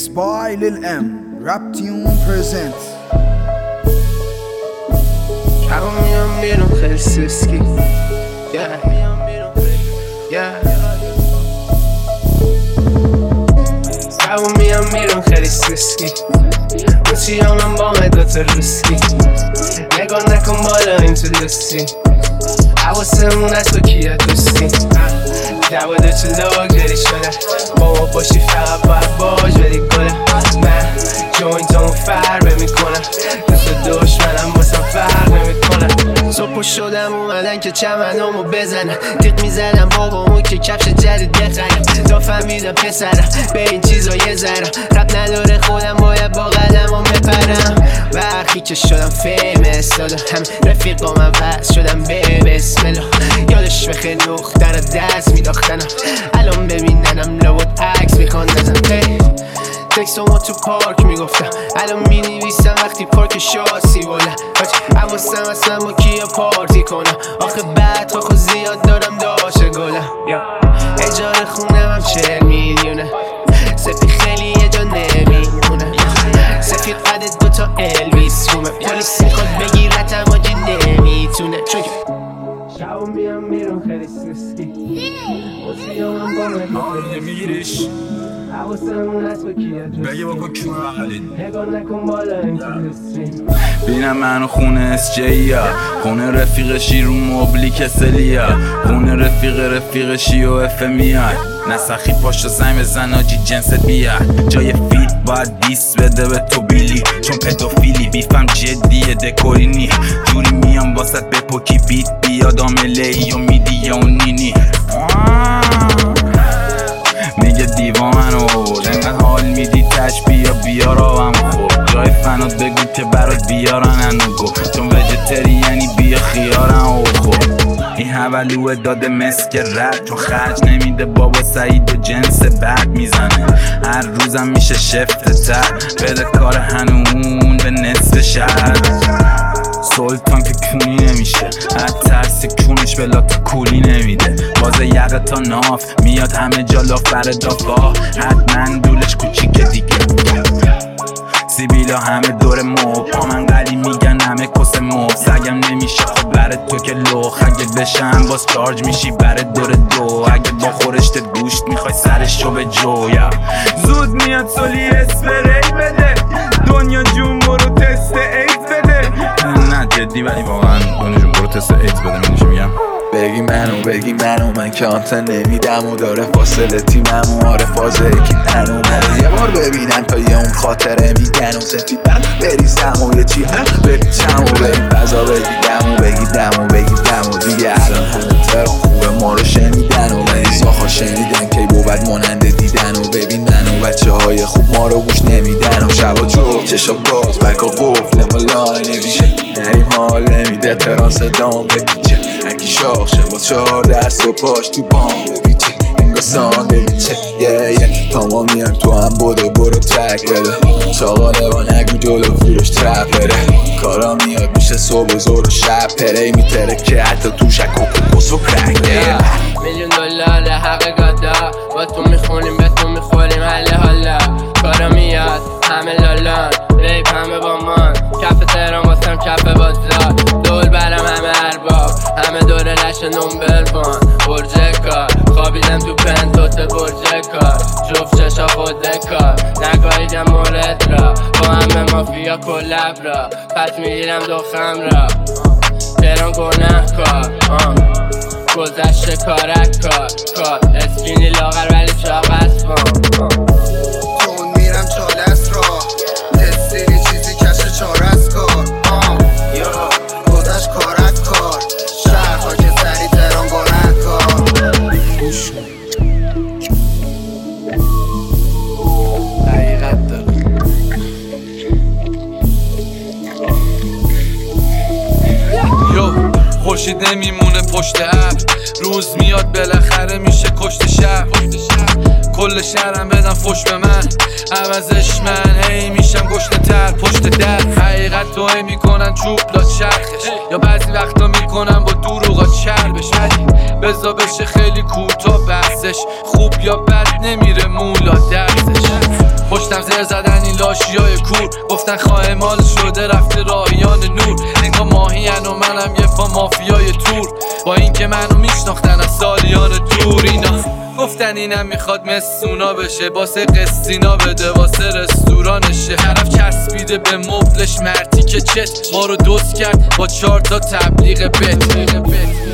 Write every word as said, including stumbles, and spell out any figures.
Mixed by Lil M. Rap Tune presents. شبا میام بیرون خیلی سوسکی yeah. yeah. شبا میام بیرون خیلی سوسکی موچی ها من با دوتا روسکی نگاه نکن بالا این تو لوسی حواسمون از تو کیا دوستی دوا دو چلو گری شده با ما باشی فقط باید باش بدی گله من جوینتامو فربه میکنم دوست دشمنم باسم فرق نمیکنم صبح شدم اومدن که چمنامو بزنم تیق میزنم بابامو که کفش جدید بخرم تا فهمیدم پسرم به این چیزا یه ذرم رب نداره خودم باید با قدمم بپرم وقتی که شدم فیمس دادم هم رفیقا من وز شدم به بسملا یادش بخیر دختر دست میداختنم الان ببیننم لابد عکس میخوان نزن تکسامو تو پارک میگفتم الان مینویسم وقتی پارک شاسی بالا حواسم اصلا با کیا پارتی کنم آخه بعد خود زیاد دارم داشه گلم اجاره خونم هم چهل میلیونه سفی خیلی یه جا نمیمونه سفید قد دوتا الویس رومه پلیس میخواد بگیرتم آجی نمیتونه چون که شبا میام بیرون خیلی سوسکی موسیامم با من نمیگیریش بگه با کن محلین نگاه نکن بالا این تو بینم منو خونه اس جیا خونه رفیقشی رو مبلی کسلیا خونه رفیق رفیقشی و اف میاد نسخی پاشو زنگ بزن آجی جنست بیاد جای فیت باید دیس بده به تو بیلی چون پدوفیلی بیفم جدیه دکورینی جوری میام واسط به پوکی بیت بیاد آمله و میدی و نینی میگه دیوا منو انقدر حال میدی تش بیا بیا راهم خور جای فنات بگو که برات بیارن انوگو چون وجتری یعنی بیا خیارن او خور این حولوه داده مسک رد چون خرج نمیده بابا سعید و جنس بد میزنه هر روزم میشه شفت تر بده کار هنون به نصف شهر سلطان که کونی نمیشه از ترسی کونش به لات کولی نمیده باز یقه تا ناف میاد همه جا لاف بر دافا حتما دولش کوچیکه دیگه سیبیلا همه دور موب پا من قلی میگن همه کس موب سگم نمیشه خب بره تو که لخ اگه بشم باز چارج میشی بره دور دو اگه با خورشتت گوشت میخوای سرشو به جویا زود میاد سولی اسپری بده دنیا جون برو تست ایت بده نه جدی ولی واقعا دنیا جون برو تست ایت بده میدونی چی میگم بگی منو بگی منو من که آنتن نمیدم و داره فاصله تیمم و آره فازه که منو منو یه بار ببینم تا یه اون خاطره میگن و سفیدم بریزم و یه چی هم بریزم و بریم فضا بگیدم و بگیدم و بگیدم و دیگه الان همه تران خوبه ما رو شنیدن و ولی ساخا شنیدن که بود ماننده دیدن و ببین منو بچه های خوب ما رو گوش نمیدن و شبا جو چشا باز بلکا قفل مالای نمیشه نریم حال نمیده تران صدام بپیچه هرکی شاخ شه با چهار دست و پاش تو بام بپیچه انگا سانده میچه یه یه تا ما میان تو هم بودو برو تک بده چاقانه با نگو جلو فروش ترپ بره کارا میاد میشه صبح و زور و شب پره میتره که حتی تو شک و کس و کرک میلیون دلار حق گادا با تو میخونیم به تو میخوریم حل حالا کارا میاد همه لالان ریپ همه با من کف تهران واسم کف بازار دول برم همه ارباب همه دوره لش نومبل بان برج کار خوابیدم تو پنتوت برج کار جفت چشا خود کار نگاهیدم مورد را با همه مافیا کلب را پس میگیرم دو خم را تهران گناه کار گذشته کارک کار کار اسکینی لاغر ولی چاق است بام تون میرم چالست را تستیری چیزی کش چارست کار گذشت کارک کار شهرها که سری تهران گناه کار حقیقت داره یو خورشید نمیمونه پشت ابر روز میاد بالاخره میشه کشت شهر کل شهرم بدن فش به من عوضش من هی میشم گشنه تر پشت در حقیقت توهی میکنن چوب داد چرخش یا بعضی وقتا میکنن با دروغا چربش ولی بزا بشه خیلی کوتاه بحثش خوب یا بد نمیره مولا درسش پشت گفتم زر زدن این لاشیای کور، گفتن خواه مال شده رفته راهیان نور. نگاه ماهیان و منم یه پا مافیای تور، با اینکه منو میشناختن از سالیان دور. اینا گفتن اینم میخواد مسونا بشه، واسه قسطینا بده واسه رستورانشه. طرف چسبیده به مبلش مرتی که چت ما رو دوست کرد با چهار تا تبلیغ بت.